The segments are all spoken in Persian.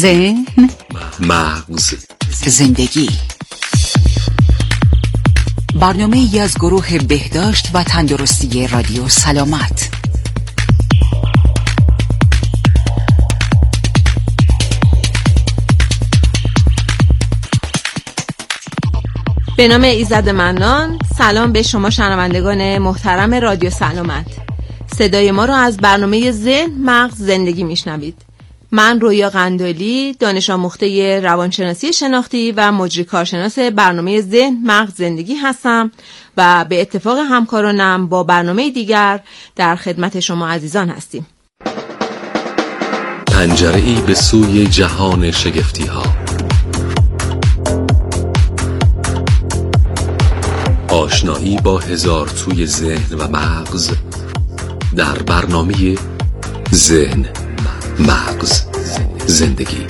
ذهن، مغز، زندگی. برنامه‌ای از گروه بهداشت و تندرستی رادیو سلامت. به نام ایزد منان. سلام به شما شنوندگان محترم رادیو سلامت. صدای ما رو از برنامه ذهن، مغز، زندگی میشنوید. من رویا قندالی، دانش آموخته روانشناسی شناختی و مجری کارشناس برنامه ذهن، مغز، زندگی هستم و به اتفاق همکارانم با برنامه دیگر در خدمت شما عزیزان هستیم. پنجره‌ای به سوی جهان شگفتی‌ها، آشنایی با هزار توی ذهن و مغز در برنامه ذهن، مغز، زندگی.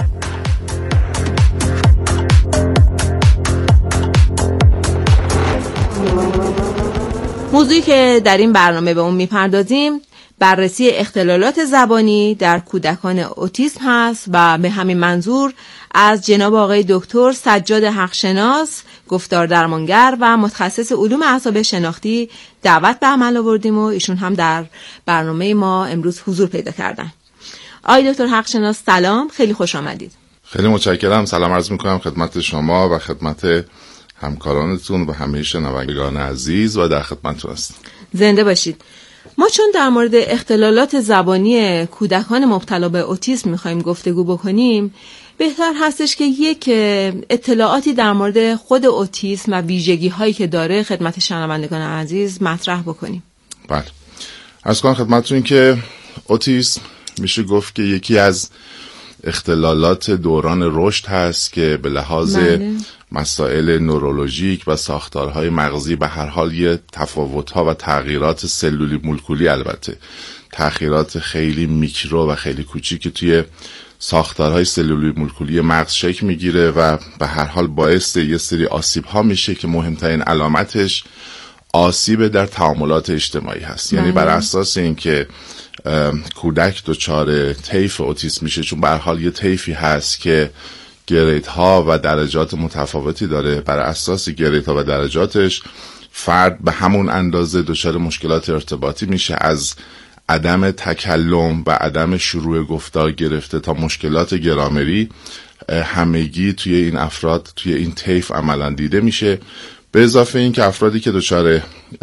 موضوعی که در این برنامه به اون میپردازیم بررسی اختلالات زبانی در کودکان اوتیسم هست و به همین منظور از جناب آقای دکتر سجاد حقشناس، گفتار درمانگر و متخصص علوم اعصاب شناختی دعوت به عمل آوردیم و ایشون هم در برنامه ما امروز حضور پیدا کردن. آقای دکتر حقشناس سلام، خیلی خوش آمدید. خیلی متشکرم. سلام عرض میکنم خدمت شما و خدمت همکارانتون و همه شنوندگان عزیز و در خدمتتون هستم. زنده باشید. ما چون در مورد اختلالات زبانی کودکان مبتلا به اوتیسم میخوایم گفتگو بکنیم، بهتر هستش که یک اطلاعاتی در مورد خود اوتیسم و ویژگی هایی که داره خدمت شنوندگان عزیز مطرح بکنیم. بله. عرض کنم خدمتتون که اوتیسم میشه گفت که یکی از اختلالات دوران رشد هست که به لحاظ مسائل نورولوژیک و ساختارهای مغزی به هر حال یه تفاوت‌ها و تغییرات سلولی مولکولی، البته تغییرات خیلی میکرو و خیلی کوچیکی توی ساختارهای سلولی مولکولی مغز شکل میگیره و به هر حال باعث یه سری آسیب‌ها میشه که مهمترین علامتش آسیب در تعاملات اجتماعی هست. یعنی بر اساس اینکه کودک دچار طیف اوتیسم میشه، چون به هر حال یه طیفی هست که گریدها و درجات متفاوتی داره، بر اساس گریدها و درجاتش فرد به همون اندازه دچار مشکلات ارتباطی میشه، از عدم تکلم و عدم شروع گفتار گرفته تا مشکلات گرامری همگی توی این افراد توی این طیف عملاً دیده میشه. به اضافه این که افرادی که دچار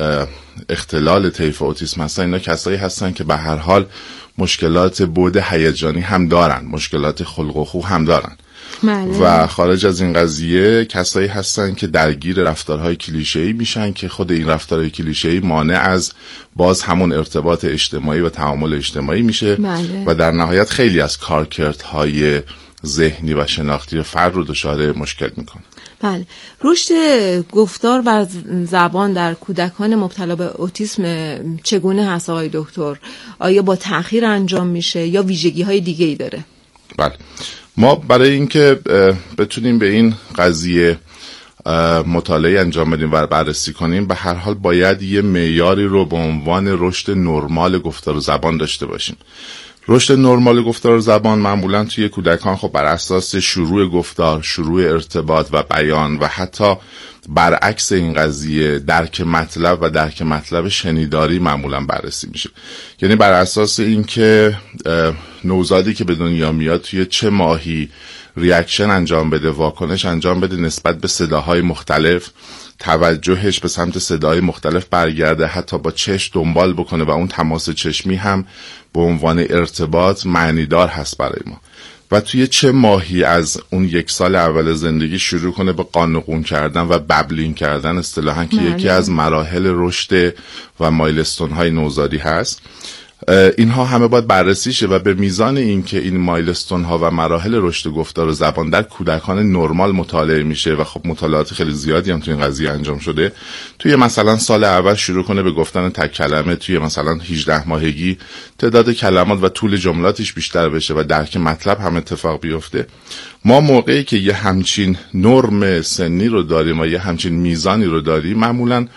اختلال طیف اوتیسم هستن، اینا کسایی هستن که به هر حال مشکلات بعد هیجانی هم دارن، مشکلات خلق و خو هم دارن. و خارج از این قضیه کسایی هستن که درگیر رفتارهای کلیشه‌ای میشن که خود این رفتارهای کلیشه‌ای مانع از باز همون ارتباط اجتماعی و تعامل اجتماعی میشه و در نهایت خیلی از کارکردهای ذهنی و شناختی فرد رو دچار مشکل میکنه. بله. رشد گفتار و زبان در کودکان مبتلا به اوتیسم چگونه هست آقای دکتر؟ آیا با تأخیر انجام میشه یا ویژگی های دیگه ای داره؟ بله. ما برای اینکه بتونیم به این قضیه مطالعه انجام بدیم و بررسی کنیم، به هر حال باید یه معیاری رو به عنوان رشد نرمال گفتار و زبان داشته باشیم. رشد نرمال گفتار و زبان معمولا توی کودکان خب بر اساس شروع گفتار، شروع ارتباط و بیان و حتی برعکس این قضیه درک مطلب و درک مطلب شنیداری معمولا بررسی میشه. یعنی بر اساس اینکه نوزادی که به دنیا میاد توی چه ماهی ریاکشن انجام بده، واکنش انجام بده نسبت به صداهای مختلف، توجهش به سمت صداهای مختلف برگرده، حتی با چشم دنبال بکنه و اون تماس چشمی هم به عنوان ارتباط معنیدار هست برای ما. و توی چه ماهی از اون 1 سال اول زندگی شروع کنه به قانقون کردن و ببلین کردن، اصطلاحاً که یکی از مراحل رشد و مایلستون های نوزادی هست. اینها همه باید بررسی شه و به میزان این که این مایلستون ها و مراحل رشد گفتار و زبان در کودکان نرمال مطالعه میشه و خب مطالعات خیلی زیادی هم توی این قضیه انجام شده، توی مثلا سال اول شروع کنه به گفتن تک کلمه، توی مثلا 18 ماهگی تعداد کلمات و طول جملاتش بیشتر بشه و درک مطلب هم اتفاق بیفته. ما موقعی که یه همچین نرم سنی رو داریم و یه همچین میزانی رو داریم، معمولا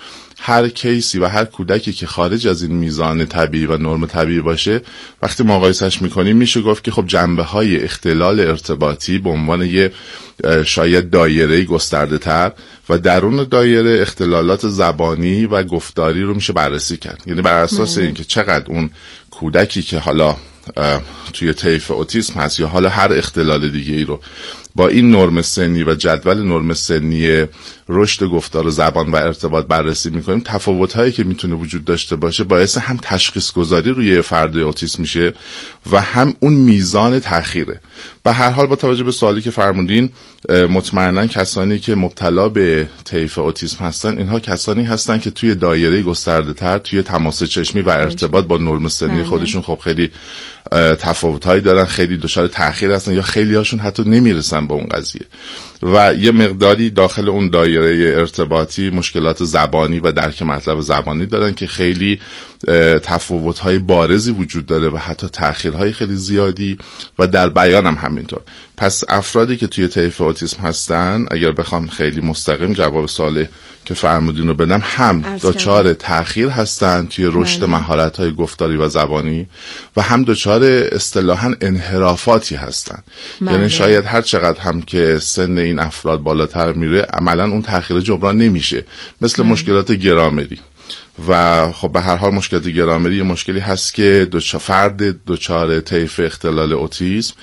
هر کیسی و هر کودکی که خارج از این میزان طبیعی و نرم طبیعی باشه، وقتی مقایسش میکنیم میشه گفت که خب جنبه‌های اختلال ارتباطی به عنوان یه شاید دایره گسترده تر و درون دایره اختلالات زبانی و گفتاری رو میشه بررسی کرد. یعنی بر اساس اینکه چقدر اون کودکی که حالا توی طیف اوتیسم هست یا حالا هر اختلال دیگه ای رو با این نرم سنی و جدول نرم سنی رشد گفتار و زبان و ارتباط بررسی میکنیم، تفاوت‌هایی که میتونه وجود داشته باشه باعث هم تشخیص گذاری روی فرد اوتیسم میشه و هم اون میزان تأخیره. به هر حال با توجه به سوالی که فرمودین، مطمئنا کسانی که مبتلا به طیف اوتیسم هستن اینها کسانی هستن که توی دایره گسترده تر توی تماس چشمی و ارتباط با نرم سنی خودشون خب خیلی تفاوت‌هایی دارن، خیلی دچار تأخیر هستن یا خیلی هاشون حتی نمیرسن به اون قضیه و یه مقداری داخل اون دایره ارتباطی مشکلات زبانی و درک مطلب زبانی دارن که خیلی تفاوت‌های بارزی وجود داره و حتی تأخیرهای خیلی زیادی و در بیان هم همینطور. پس افرادی که توی طیف اوتیسم هستن، اگر بخوام خیلی مستقیم جواب سوال که فرمودین رو بدم، هم دچار تأخیر هستن توی رشد مهارت‌های گفتاری و زبانی و هم دچار اصطلاحاً انحرافاتی هستن. یعنی شاید هر چقدر هم که سن این افراد بالاتر میره عملاً اون تأخیر جبران نمیشه، مثل مشکلات گرامری. و خب به هر حال مشکلات گرامری یه مشکلی هست که فرد دچار طیف اختلال اوتیسم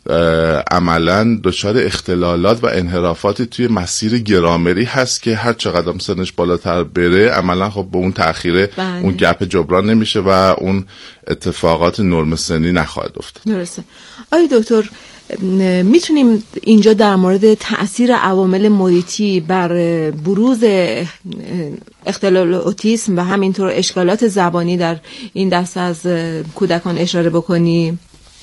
عملاً دچار اختلالات و انحرافاتی توی مسیر گرامری هست که هر چقدر هم سنش بالاتر بره عملاً خب به اون تأخیر اون گپ جبران نمیشه و اون اتفاقات نرم سنی نخواهد افتاد. درسته. آقای دکتر، میتونیم اینجا در مورد تأثیر عوامل محیطی بر بروز اختلال اوتیسم و همینطور اشکالات زبانی در این دسته از کودکان اشاره بکنیم؟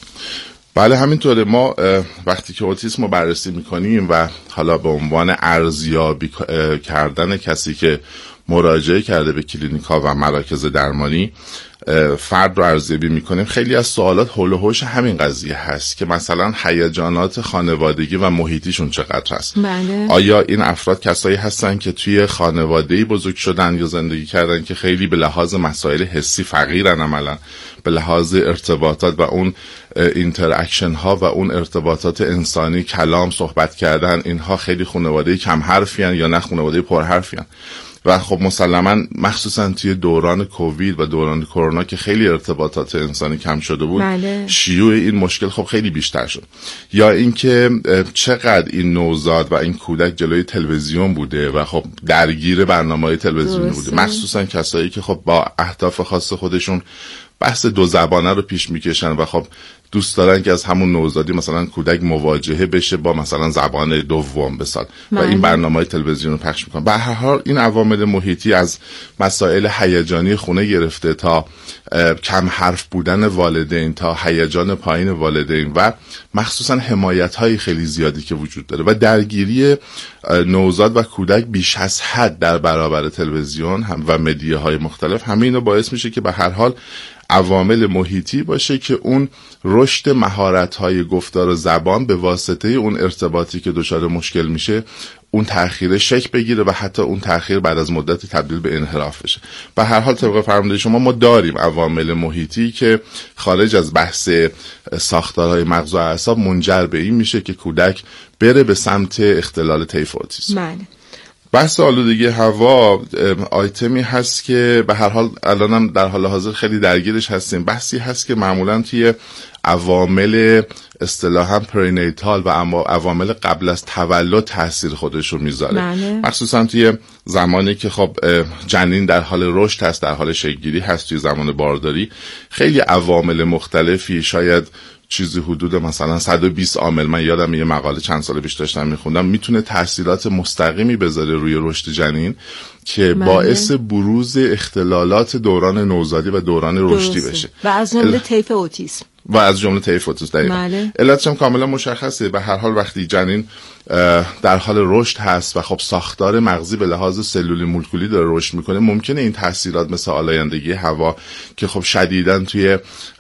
بله همینطوره. ما وقتی که اوتیسم رو بررسی میکنیم و حالا به عنوان ارزیابی کردن کسی که مراجعه کرده به کلینیک‌ها و مراکز درمانی فرد رو ارزیابی میکنیم، خیلی از سوالات حول و حوش همین قضیه هست که مثلا هیجانات خانوادگی و محیطیشون چقدر هست. بله. آیا این افراد کسایی هستن که توی خانواده‌ای بزرگ شدن یا زندگی کردن که خیلی به لحاظ مسائل حسی فقیرن، عملا به لحاظ ارتباطات و اون اینتراکشن ها و اون ارتباطات انسانی، کلام، صحبت کردن، اینها خیلی خانواده کم حرفیان یا نه خانواده پر حرفیان؟ و خب مسلما مخصوصا توی دوران کووید و دوران کرونا که خیلی ارتباطات انسانی کم شده بود، بله. شیوع این مشکل خب خیلی بیشتر شد. یا اینکه چقدر این نوزاد و این کودک جلوی تلویزیون بوده و خب درگیر برنامه‌های تلویزیونی بوده، مخصوصا کسایی که خب با اهداف خاص خودشون بحث دو زبانه رو پیش میکشن و خب دوست دارن که از همون نوزادی مثلا کودک مواجهه بشه با مثلا زبان دوم بسال و این برنامه‌های تلویزیون رو پخش میکنن. به هر حال این عوامل محیطی از مسائل هیجانی خونه گرفته تا کم حرف بودن والدین تا هیجان پایین والدین و مخصوصا حمایت‌های خیلی زیادی که وجود داره و درگیری نوزاد و کودک بیش از حد در برابر تلویزیون و مدیاهای مختلف، همه اینا باعث میشه که به هر حال عوامل محیطی باشه که اون رشد مهارت‌های گفتار و زبان به واسطه اون ارتباطی که دچار مشکل میشه اون تأخیر شکل بگیره و حتی اون تأخیر بعد از مدتی تبدیل به انحراف بشه. به هر حال طبق فرموده شما ما داریم عوامل محیطی که خارج از بحث ساختارهای مغز و اعصاب منجر به این میشه که کودک بره به سمت اختلال طیف اوتیسم. بله. بحث آلودگی هوا آیتمی هست که به هر حال الانم در حال حاضر خیلی درگیرش هستیم. بحثی هست که معمولا توی عوامل اصطلاحاً پرینیتال و اما عوامل قبل از تولد تاثیر خودش رو میذاره. مخصوصا توی زمانی که خب جنین در حال رشد هست، در حال شکل‌گیری هست، توی زمان بارداری خیلی عوامل مختلفی، شاید چیزی حدود مثلا 120 عامل، من یادم یه مقاله چند سال پیش داشتم میخوندم، میتونه تاثیرات مستقیمی بذاره روی رشد جنین که باعث بروز اختلالات دوران نوزادی و دوران رشدی بشه و از جمله طیف اوتیسم دقیقاً. علتش هم کاملا مشخصه. به هر حال وقتی جنین در حال رشد هست و خب ساختار مغزی به لحاظ سلولی مولکولی داره رشد میکنه، ممکنه این تاثیرات مثل آلایندگی هوا که خب شدیداً توی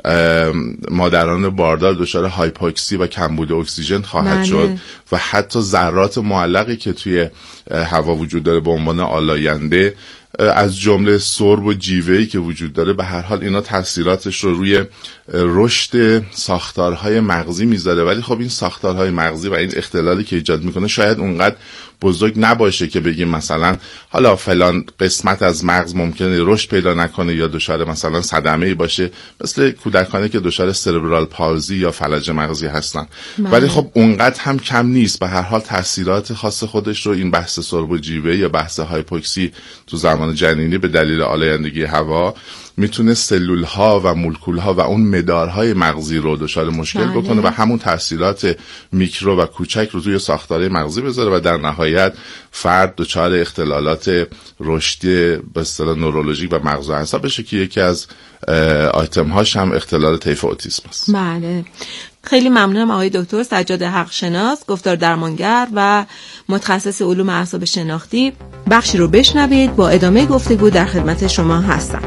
مادران باردار دچار هایپوکسی و کمبود اکسیژن خواهد شد و حتی ذرات معلقی که توی هوا وجود داره به عنوان آلاینده از جمله سرب و جیوه‌ای که وجود داره، به هر حال اینا تاثیراتش رو روی رشد ساختارهای مغزی میذاره. ولی خب این ساختارهای مغزی و این اختلالی که ایجاد میکنه شاید اونقدر بزرگ نباشه که بگیم مثلا حالا فلان قسمت از مغز ممکنه رشد پیدا نکنه یا دچار مثلا صدمه‌ای باشه، مثل کودکانی که دچار سربرال پالزی یا فلج مغزی هستن. ولی خب اونقدر هم کم نیست. به هر حال تاثیرات خاص خودش رو این بحث سرب و جیوه یا بحث هایپوکسی تو زمان جنینی به دلیل آلایندگی هوا میتونه سلول ها و مولکول ها و اون مدارهای مغزی رو دچار مشکل بکنه و همون تاثیرات میکرو و کوچک رو توی ساختار مغزی بذاره و در نهایت فرد دچار اختلالات رشدی به اصطلاح نورولوژیک و مغز و اعصاب بشه که یکی از آیتم هاش هم اختلال طیف اوتیسم است. بله، خیلی ممنونم آقای دکتر سجاد حقشناس، گفتار درمانگر و متخصص علوم اعصاب شناختی. بخشی رو بشنوید، با ادامه گفتگو در خدمت شما هستم.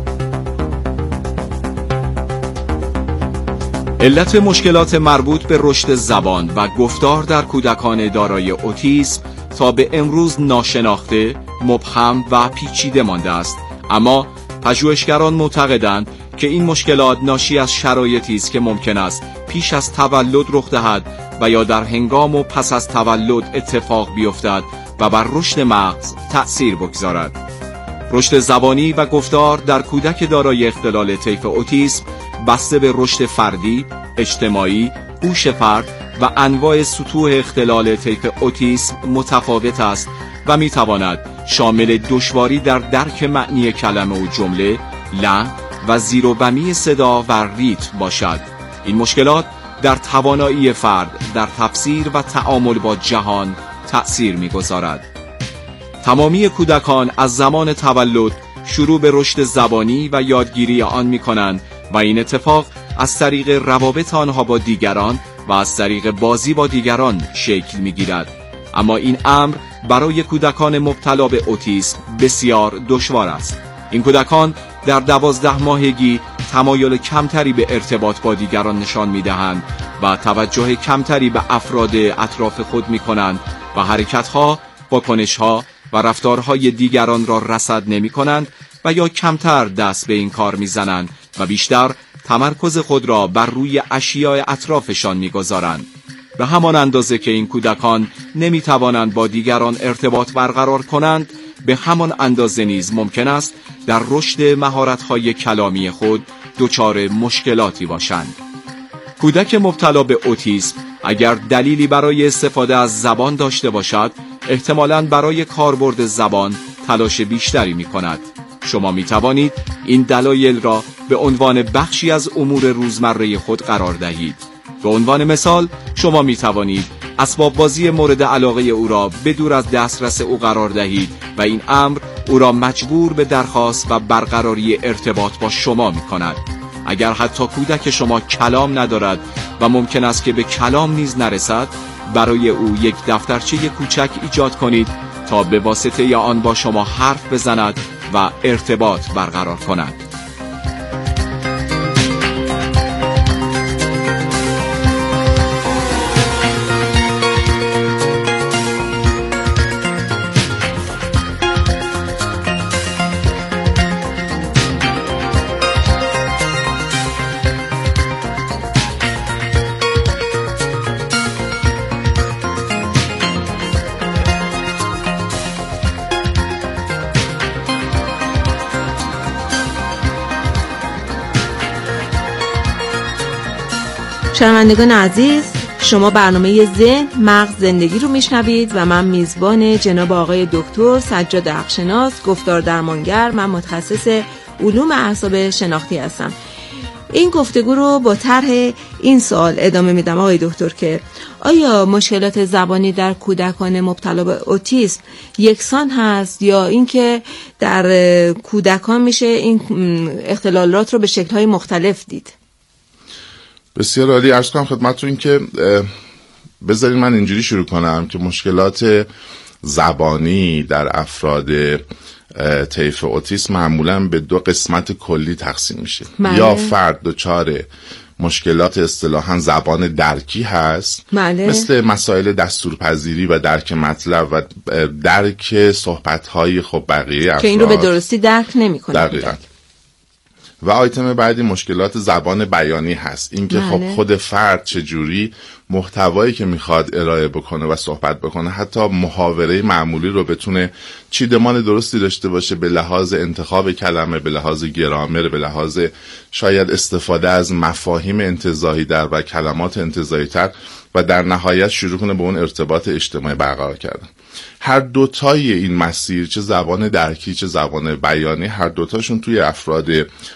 علت مشکلات مربوط به رشد زبان و گفتار در کودکان دارای اوتیسم تا به امروز ناشناخته، مبهم و پیچیده مانده است. اما پژوهشگران معتقدند که این مشکلات ناشی از شرایطی است که ممکن است پیش از تولد رخ دهد و یا در هنگام و پس از تولد اتفاق بیفتد و بر رشد مغز تأثیر بگذارد. رشد زبانی و گفتار در کودک دارای اختلال طیف اوتیسم بسته به رشد فردی، اجتماعی، هوش فرد و انواع سطوح اختلال طیف اوتیسم متفاوت است و میتواند شامل دشواری در درک معنی کلمه و جمله، لحن و زیر و بمی صدا و ریتم باشد. این مشکلات در توانایی فرد در تفسیر و تعامل با جهان تأثیر میگذارد. تمامی کودکان از زمان تولد شروع به رشد زبانی و یادگیری آن می‌کنند و این اتفاق از طریق روابط آنها با دیگران و از طریق بازی با دیگران شکل می‌گیرد. اما این امر برای کودکان مبتلا به اوتیسم بسیار دشوار است. این کودکان در 12 ماهگی تمایل کمتری به ارتباط با دیگران نشان می‌دهند و توجه کمتری به افراد اطراف خود می‌کنند و حرکت‌ها، واکنش‌ها و رفتارهای دیگران را رصد نمی‌کنند و یا کمتر دست به این کار می‌زنند و بیشتر تمرکز خود را بر روی اشیاء اطرافشان می‌گذارند. به همان اندازه که این کودکان نمی‌توانند با دیگران ارتباط برقرار کنند، به همان اندازه نیز ممکن است در رشد مهارت‌های کلامی خود دچار مشکلاتی باشند. کودک مبتلا به اوتیسم اگر دلیلی برای استفاده از زبان داشته باشد، احتمالاً برای کاربرد زبان تلاش بیشتری می‌کند. شما می‌توانید این دلایل را به عنوان بخشی از امور روزمره خود قرار دهید. به عنوان مثال، شما می‌توانید اسباب بازی مورد علاقه او را بدور از دسترس او قرار دهید و این امر او را مجبور به درخواست و برقراری ارتباط با شما می‌کند. اگر حتی کودک شما کلام ندارد و ممکن است که به کلام نیز نرسد، برای او یک دفترچه کوچک ایجاد کنید تا به واسطه آن با شما حرف بزند و ارتباط برقرار کند. شنوندگان عزیز، شما برنامه ذهن مغز زندگی رو میشنوید و من میزبان جناب آقای دکتر سجاد حقشناس، گفتار درمانگر، من متخصص علوم اعصاب شناختی هستم. این گفتگو رو با طرح این سوال ادامه میدم آقای دکتر که آیا مشکلات زبانی در کودکان مبتلا به اوتیسم یکسان هست یا اینکه در کودکان میشه این اختلالات رو به شکل‌های مختلف دید؟ بسیار عالی. عرض کنم خدمتتون که بذارین من اینجوری شروع کنم که مشکلات زبانی در افراد طیف اوتیسم معمولا به دو قسمت کلی تقسیم میشه. یا فرد دچار مشکلات اصطلاحاً زبان درکی هست، بله. مثل مسائل دستورپذیری و درک مطلب و درک صحبت‌های خب بقیه افراد که این رو به درستی درک نمی‌کنه. دقیقاً. و آیتم بعدی مشکلات زبان بیانی هست، این که بله. خب خود فرد چجوری محتوایی که میخواد ارائه بکنه و صحبت بکنه، حتی محاوره معمولی رو بتونه چیدمان درستی داشته باشه به لحاظ انتخاب کلمه، به لحاظ گرامر، به لحاظ شاید استفاده از مفاهیم انتزاعی در و کلمات انتزاعی تر و در نهایت شروع کنه به اون ارتباط اجتماعی برقرار کردن. هر دوتای این مسیر، چه زبان درکی چه زبان بیانی، هر دوتاشون توی افراد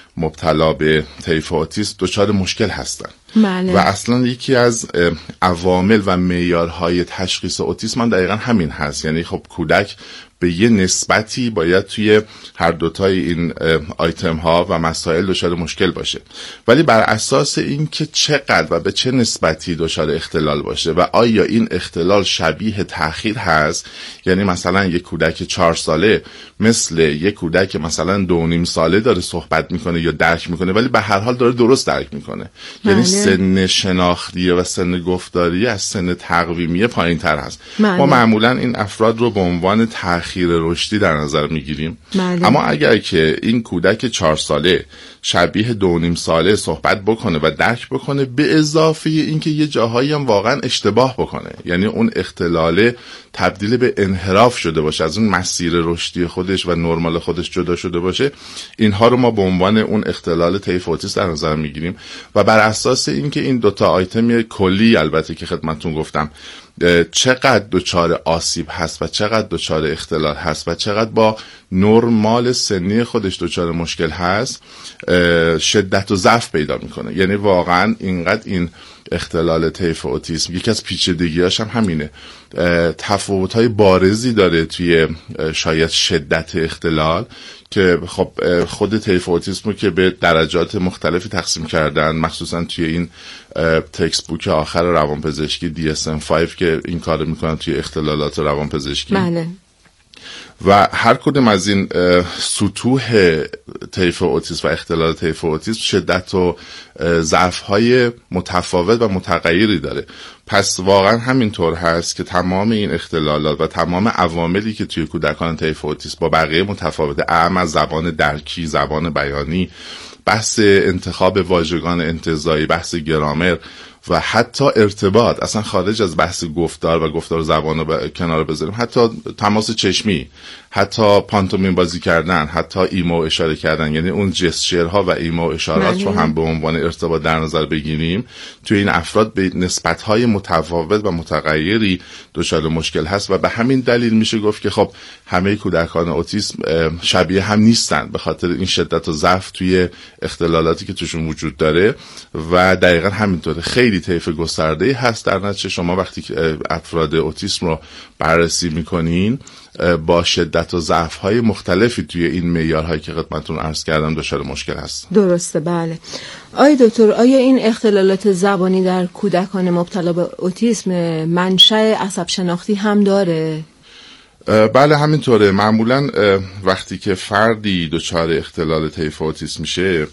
مبتلا به طیف اوتیسم دچار مشکل هستن. بله. و اصلا یکی از عوامل و معیارهای تشخیص اوتیسم هم دقیقا همین هست، یعنی خب کودک به یه نسبتی باید توی هر دوتای این آیتم ها و مسائل دچار مشکل باشه، ولی بر اساس این که چقدر و به چه نسبتی دچار اختلال باشه و آیا این اختلال شبیه تأخیر هست، یعنی مثلا یک کودک 4 ساله مثل یک کودک مثلا 2.5 ساله داره صحبت میکنه یا درک میکنه، ولی به هر حال داره درست درک میکنه. یعنی سن شناختیه و سن گفتاری از سن تقویمیه پایین تر هست. ما معمولا این افراد رو به عنوان تأخیر رشدی در نظر میگیریم. اما اگر که این کودک 4 ساله شبیه 2.5 ساله صحبت بکنه و درک بکنه، به اضافه اینکه یه جاهایی هم واقعا اشتباه بکنه، یعنی اون اختلال تبدیل به انحراف شده باشه، از اون مسیر رشدی خودش و نرمال خودش جدا شده باشه، اینها رو ما به عنوان اون اختلال طیف اوتیسم در نظر میگیریم و بر اساس اینکه این دوتا آیتم کلی البته که خدمتتون گفتم چقدر دچار آسیب هست و چقدر دچار اختلال هست و چقدر با نرمال سنی خودش دچار مشکل هست، شدت و ضعف پیدا میکنه. یعنی واقعا اینقدر این اختلال طیف اوتیسم یکی از پیچیدگیاش هم همینه، تفاوت‌های بارزی داره توی شاید شدت اختلال که خب خود طیف اوتیسم رو که به درجات مختلفی تقسیم کردن، مخصوصا توی این تکست بوک آخر روانپزشکی DSM-5 که این کار میکنن توی اختلالات روانپزشکی. بله. و هر کدوم از این سطوح طیف اوتیسم و اختلال طیف اوتیسم شدت و ضعف‌های متفاوت و متغیری داره. پس واقعا همینطور هست که تمام این اختلالات و تمام عواملی که توی کودکان طیف اوتیسم با بقیه متفاوته، اعم از زبان درکی، زبان بیانی، بحث انتخاب واژگان انتزاعی، بحث گرامر و حتی ارتباط، اصلا خارج از بحث گفتار و گفتار زبان رو کنار بذاریم، حتی تماس چشمی، حتی پانتومیم بازی کردن، حتی ایما و اشاره کردن، یعنی اون جسچرها و ایما و اشارات رو هم به عنوان ارتباط در نظر بگیریم، توی این افراد به نسبت‌های متفاوت و متغیری دچار مشکل هست و به همین دلیل میشه گفت که خب همه کودکان اوتیسم شبیه هم نیستن به خاطر این شدت و ضعف توی اختلالاتی که توشون وجود داره و دقیقاً همینطوره. خیلی طیف گسترده‌ای هست. در نتیجه شما وقتی که افراد اوتیسم رو بررسی میکنین با شدت و ضعف‌های مختلفی توی این معیارهایی که خدمتتون عرض کردم دچار مشکل هست. درسته. بله. آیا دکتر، آیا این اختلالات زبانی در کودکان مبتلا به اوتیسم منشأ عصب شناختی هم داره؟ بله همینطوره. معمولا وقتی که فردی دچار اختلال طیف اوتیسم میشه،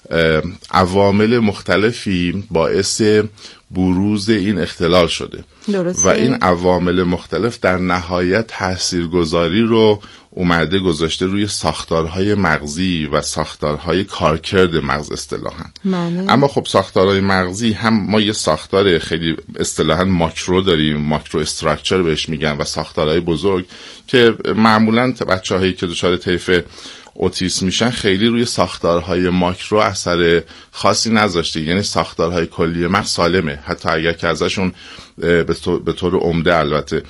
عوامل مختلفی باعث بروز این اختلال شده. درسته. و این عوامل مختلف در نهایت تاثیرگذاری رو اومده گذاشته روی ساختارهای مغزی و ساختارهای کارکرد مغز اصطلاحاً. اما خب ساختارهای مغزی هم ما یه ساختار خیلی اصطلاحاً ماکرو داریم، ماکرو استراکچر بهش میگن، و ساختارهای بزرگ که معمولاً بچه‌هایی که دچار طیف اوتیسم میشن خیلی روی ساختارهای ماکرو اثر خاصی نذاشته، یعنی ساختارهای کلی مغز سالمه، حتی اگر که ازشون به طور عمده البته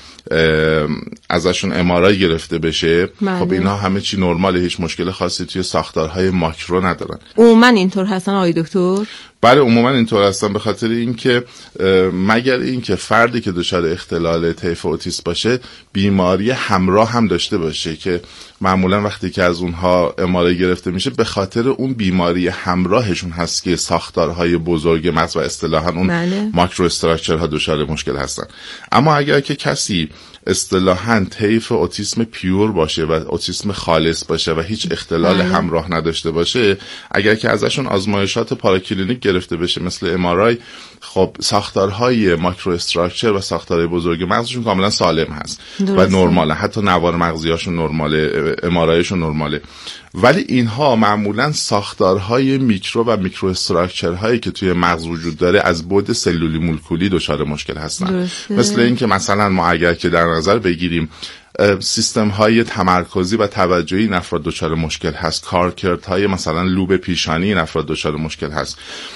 ازشون ام‌آرآی گرفته بشه، خب اینا همه چی نرماله، هیچ مشکل خاصی توی ساختارهای ماکرو ندارن. عموما اینطور هستن آقای دکتر؟ بله عموما اینطور هستن، به خاطر اینکه مگر اینکه فردی که دچار اختلال طیف اوتیسم باشه بیماری همراه هم داشته باشه که معمولا وقتی که از اونها ام‌آرآی گرفته میشه به خاطر اون بیماری همراهشون هست که ساختارهای بزرگ مغز و اصطلاحاً اون ماکرو استراکچرها دچار مشکل هستن. اما اگر که کسی اصطلاحاً طیف اوتیسم پیور باشه و اوتیسم خالص باشه و هیچ اختلال همراه نداشته باشه، اگر که ازشون آزمایشات پاراکلینیک گرفته بشه مثل MRI، خب ساختارهای ماکرو استراکچر و ساختارهای بزرگ مغزشون کاملا سالم هست و نرماله، حتی نوار مغزیاشون نرماله، MRIشون نرماله. ولی اینها معمولا ساختارهای میکرو و میکرو استراکچر هایی که توی مغز وجود داره از بعد سلولی مولکولی دچار مشکل هستن. مثل این که مثلا ما اگر که در نظر بگیریم سیستم های تمرکزی و توجهی این افراد دچار مشکل هست، کارکردهای مثلا لوب پیشانی این افراد دچار مشکل هست.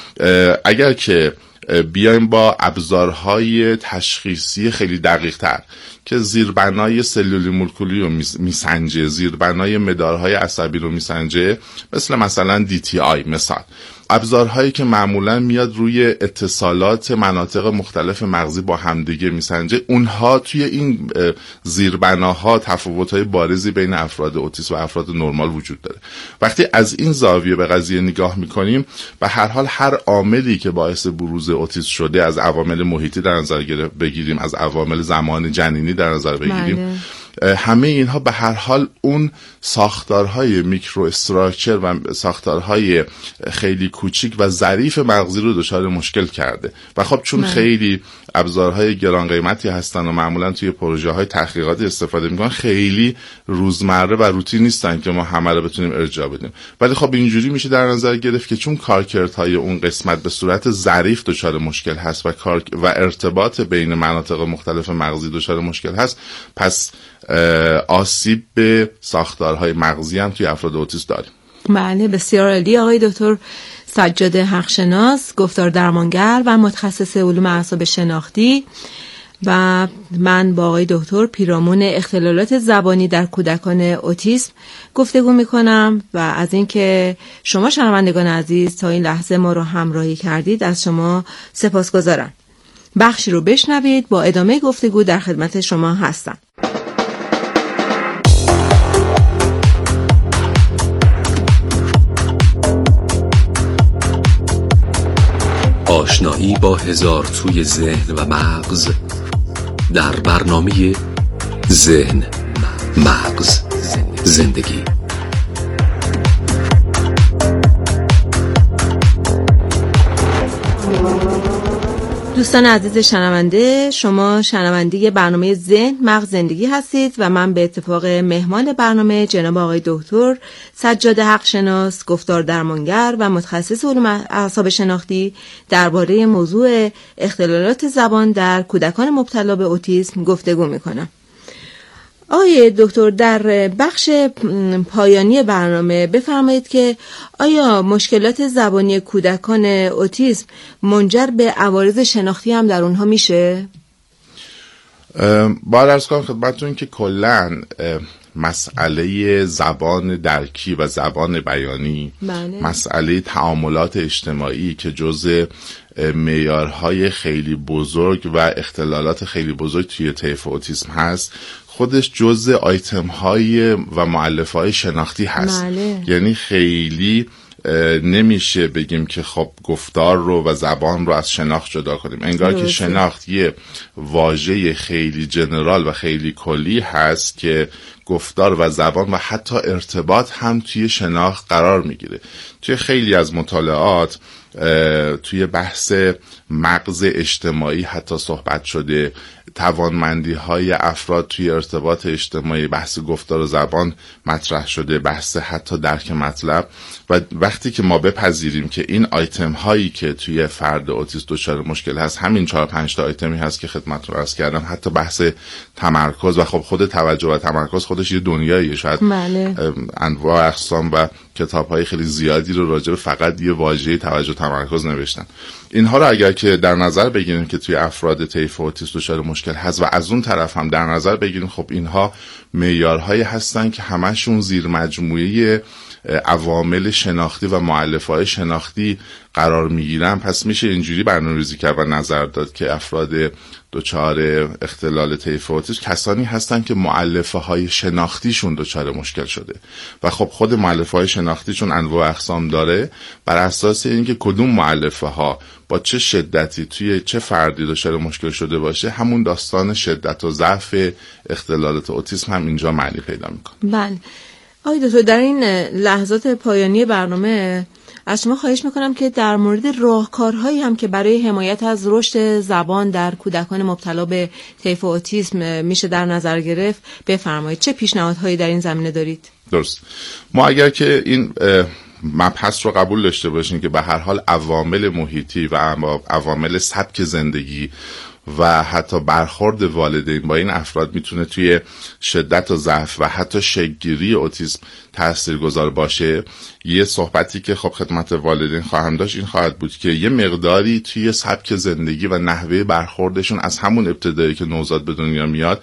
اگر که بیایم با ابزارهای تشخیصی خیلی دقیق تر که زیربنای سلولی مولکولی رو میسنجه، زیربنای مدارهای عصبی رو میسنجه، مثلا DTI مثال، ابزارهایی که معمولا میاد روی اتصالات مناطق مختلف مغزی با همدیگه میسنجه، اونها توی این زیربناها تفاوت‌های بارزی بین افراد اوتیسم و افراد نرمال وجود داره. وقتی از این زاویه به قضیه نگاه میکنیم، به هر حال هر عاملی که باعث بروز اوتیسم شده، از عوامل محیطی در نظر بگیریم، از عوامل زمان جنینی در نظر بگیریم، همه اینها به هر حال اون ساختارهای میکرو استراکچر و ساختارهای خیلی کوچیک و ظریف مغزی رو دچار مشکل کرده و خب چون خیلی ابزارهای گران قیمتی هستن و معمولا توی پروژه های تحقیقاتی استفاده میکنن، خیلی روزمره و روتین نیستن که ما همه رو بتونیم ارجاع بدیم. ولی خب اینجوری میشه در نظر گرفت که چون کارکردهای اون قسمت به صورت ظریف دچار مشکل هست و ارتباط بین مناطق مختلف مغزی دچار مشکل هست، پس آسیب به ساختارهای مغزی هم توی افراد اوتیسم داریم. بله، بسیار عالی. آقای دکتر سجاد حقشناس، گفتار درمانگر و متخصص علوم اعصاب شناختی، و من با آقای دکتر پیرامون اختلالات زبانی در کودکان اوتیسم گفتگو میکنم و از اینکه شما شنوندگان عزیز تا این لحظه ما رو همراهی کردید از شما سپاسگزارم. بخشی رو بشنوید، با ادامه گفتگو در خدمت شما هستم. آشنایی با هزار توی ذهن و مغز در برنامه ذهن مغز زندگی. دوستان عزیز شنونده، شما شنونده برنامه ذهن مغز زندگی هستید و من به اتفاق مهمان برنامه جناب آقای دکتر سجاد حقشناس، گفتار درمانگر و متخصص علوم اعصاب شناختی، درباره موضوع اختلالات زبان در کودکان مبتلا به اوتیسم گفتگو میکنم. آقای دکتر، در بخش پایانی برنامه بفرمایید که آیا مشکلات زبانی کودکان اوتیسم منجر به عوارض شناختی هم در اونها میشه؟ باید عرض کنم خدمتتون که کلاً مسئله زبان درکی و زبان بیانی، مسئله تعاملات اجتماعی که جزء معیارهای خیلی بزرگ و اختلالات خیلی بزرگ توی طیف اوتیسم هست، خودش جزء آیتم های و مؤلفه های شناختی هست. یعنی خیلی نمیشه بگیم که خب گفتار رو و زبان رو از شناخت جدا کنیم، انگار که شناخت یه واژه خیلی جنرال و خیلی کلی هست که گفتار و زبان و حتی ارتباط هم توی شناخت قرار میگیره. توی خیلی از مطالعات توی بحث مغز اجتماعی حتی صحبت شده، توانمندی های افراد توی ارتباط اجتماعی، بحث گفتار و زبان مطرح شده، بحث حتی درک مطلب. و وقتی که ما بپذیریم که این آیتم هایی که توی فرد اوتیست دچار مشکل هست همین 4-5 تا آیتمی هست که خدمتتون عرض کردم، حتی بحث تمرکز و خب خود توجه و تمرکز خودش یه دنیاییه، شاید انواع اقسام و کتاب های خیلی زیادی رو راجع به فقط یه واژه توجه و تمرکز نوشتن. اینها رو اگر که در نظر بگیریم که توی افراد طیف اوتیسم دچار مشکل هست و از اون طرف هم در نظر بگیریم خب اینها معیارهایی هستن که همشون زیر مجموعه عوامل شناختی و مؤلفه‌های شناختی قرار میگیرن، پس میشه اینجوری برنامه‌ریزی کرد و نظر داد که افراد دچار اختلال طیف اوتیسم کسانی هستن که مؤلفه‌های شناختیشون دچار مشکل شده و خب خود مؤلفه‌های شناختیشون انواع اقسام داره. بر اساس اینکه کدوم مؤلفه‌ها با چه شدتی توی چه فردی دچار مشکل شده باشه، همون داستان شدت و ضعف اختلالات اوتیسم هم اینجا معنی پیدا میکنه. بله آقای دکتر، در این لحظات پایانی برنامه از شما خواهش میکنم که در مورد راهکارهایی هم که برای حمایت از رشد زبان در کودکان مبتلا به طیف اوتیسم میشه در نظر گرفت بفرمایید. چه پیشنهادهایی در این زمینه دارید؟ درست. ما اگر که این مبحث رو قبول داشته باشیم که به هر حال عوامل محیطی و عوامل سبک زندگی و حتی برخورد والدین با این افراد میتونه توی شدت و ضعف و حتی شکل‌گیری اوتیسم تاثیرگذار باشه، یه صحبتی که خب خدمت والدین خواهم داشت این خواهد بود که یه مقداری توی سبک زندگی و نحوه برخوردشون از همون ابتدایی که نوزاد به دنیا میاد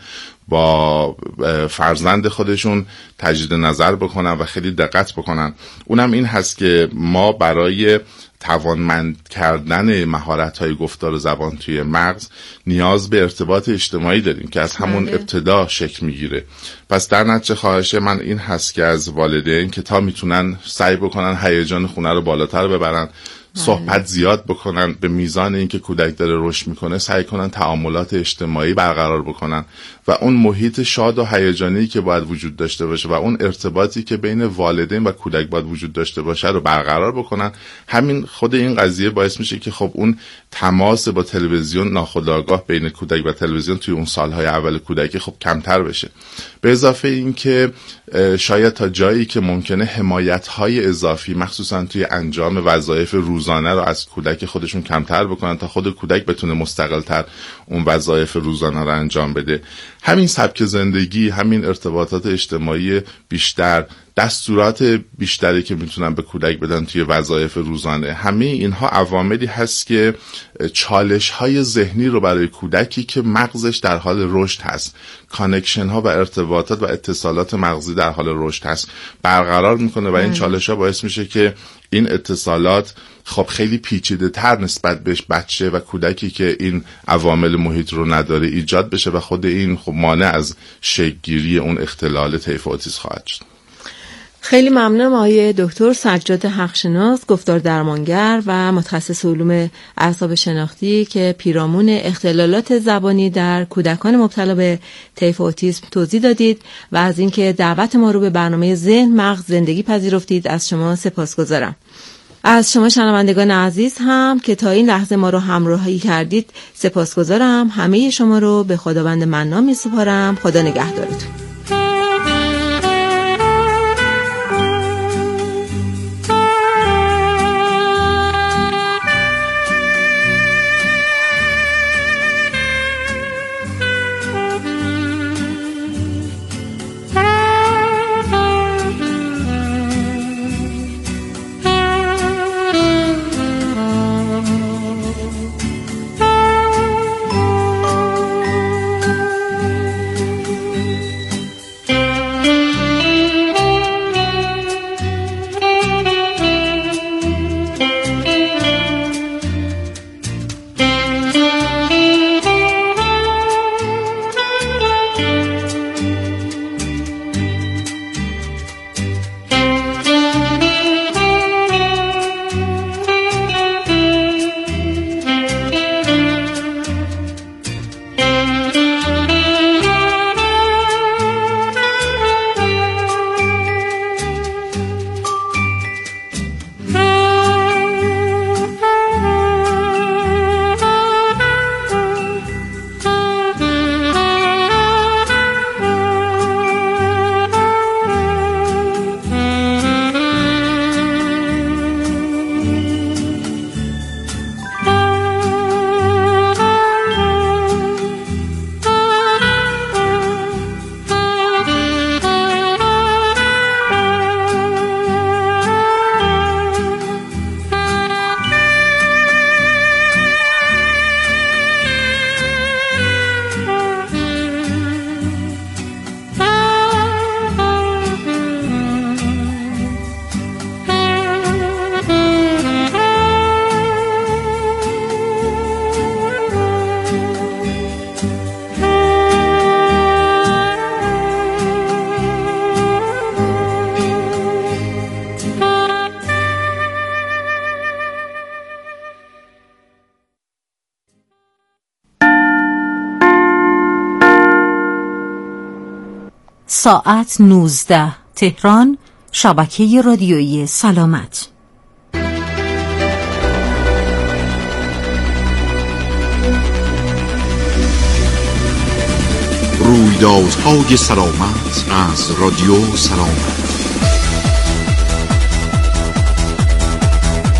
با فرزند خودشون تجدید نظر بکنن و خیلی دقت بکنن. اونم این هست که ما برای توانمند کردن مهارت‌های گفتار و زبان توی مغز نیاز به ارتباط اجتماعی داریم که از همون ابتدا شکل میگیره. پس در نتیجه خواهش من این هست که از والدین که تا میتونن سعی بکنن هیجان خونه رو بالاتر ببرن، صحبت زیاد بکنن، به میزان اینکه کودک داره رشد میکنه سعی کنن تعاملات اجتماعی برقرار بکنن و اون محیط شاد و هیجانی که باید وجود داشته باشه و اون ارتباطی که بین والدین و کودک باید وجود داشته باشه رو برقرار بکنن. همین خود این قضیه باعث میشه که خب اون تماس با تلویزیون ناخودآگاه بین کودک و تلویزیون توی اون سالهای اول کودکی خب کمتر بشه. به اضافه این که شاید تا جایی که ممکنه حمایت‌های اضافی مخصوصا توی انجام وظایف روزانه رو از کودک خودشون کمتر بکنن تا خود کودک بتونه مستقل‌تر اون وظایف روزانه رو انجام بده. همین سبک زندگی، همین ارتباطات اجتماعی بیشتر، دستورات بیشتری که میتونن به کودک بدن توی وظایف روزانه، همه اینها عواملی هست که چالش‌های ذهنی رو برای کودکی که مغزش در حال رشد هست، کانکشن ها و ارتباطات و اتصالات مغزی در حال رشد هست برقرار میکنه و این چالش‌ها باعث میشه که این اتصالات خب خیلی پیچیده تر نسبت بهش بچه و کودکی که این عوامل محیط رو نداره ایجاد بشه و خود این خب مانع از شکل‌گیری اون اختلال طیف اوتیسم خواهد شد. خیلی ممنونم آقای دکتر سجاد حقشناس، گفتار درمانگر و متخصص علوم اعصاب شناختی که پیرامون اختلالات زبانی در کودکان مبتلا به طیف اوتیسم توضیح دادید و از اینکه دعوت ما رو به برنامه ذهن مغز زندگی پذیرفتید از شما سپاسگزارم. از شما شنوندگان عزیز هم که تا این لحظه ما رو همراهی کردید سپاسگزارم. همه شما رو به خداوند منان می‌سپارم. خدا نگهدارتون. ساعت 19 تهران، شبکه رادیویی سلامت. رویدادهای سلامت از رادیو سلامت.